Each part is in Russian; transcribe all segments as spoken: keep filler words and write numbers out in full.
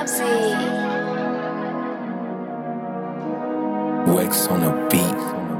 Dubsy. Wex on the beat.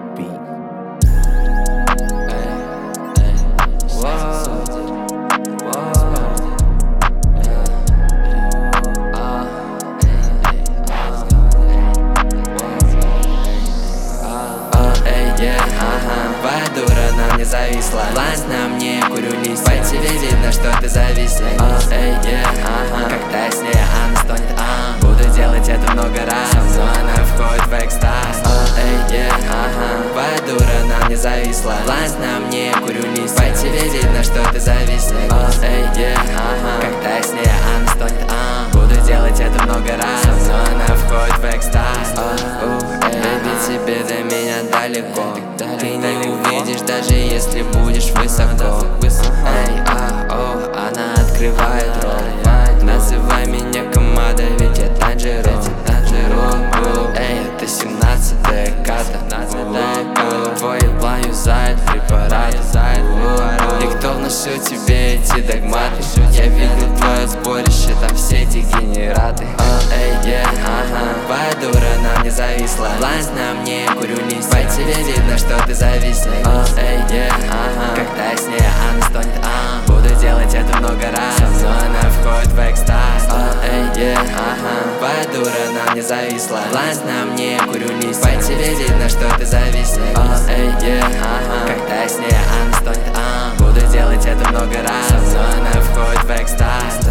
Твоя дура на мне зависла, глаз на мне, курю лист. По тебе видно, что ты зависнешь. uh, Эй, yeah, ага. Когда я с ней, она стонет, а буду делать это много раз. Но она входит в экстаз. uh, Эй, yeah, ага. Твоя дура на мне зависла, глаз на мне, курю лист. По тебе видно, что ты зависнешь. uh, Эй, yeah, ага. Когда я с ней, она стонет, а буду делать это много раз. Но она входит в экстаз. Baby, тебе до меня далеко. Ты не увидишь, даже если будешь высоко. Эй, а, о, она открывает рот. Называй меня команда, ведь я Танжеро. Эй, это семнадцатая карта. Твой план юзает препараты. И кто внушил тебе эти догматы? Я видел твое сборище, там все эти генераты. Эй, yeah, ага. Твоя дура на мне зависла, глаз на мне, курю лист. По тебе видно, что ты зависнешь. Эй, yeah, ага. Когда я с ней, она стонет, а буду делать это много раз. Но она входит в экстаз. Эй, yeah, ага. Твоя дура на мне зависла, глаз на мне, курю лист. По тебе видно, что ты зависнешь. Эй, yeah, ага. Когда я с ней, она стонет, а буду делать это много раз. Но она входит в экстаз.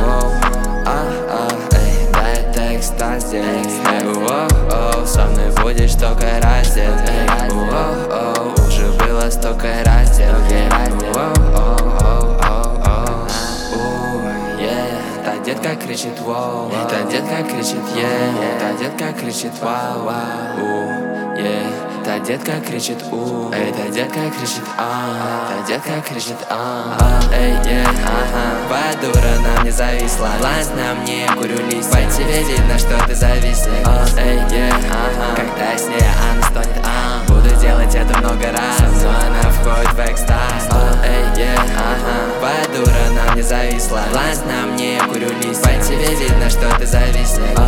Экстаз здесь, оу-оу-оу, со мной будешь только раздел. Оу-оу-оу, уже было столько раздел. Оу-оу-оу-оу-оу. Та детка кричит воу, та детка кричит е, та детка кричит вау-вау. Та детка кричит у, эй, та детка кричит а, та детка кричит а. Эй, yeah, ага. Твоя дура на мне зависла, глаз на мне, курю лист. По тебе видно, что ты зависнешь. Эй, yeah, ага. Когда я с ней, она стонет, а буду делать это много раз. Но она входит в экстаз. Эй, yeah, ага. Твоя дура на мне зависла, глаз на мне, курю лист. По тебе видно, что ты зависнешь.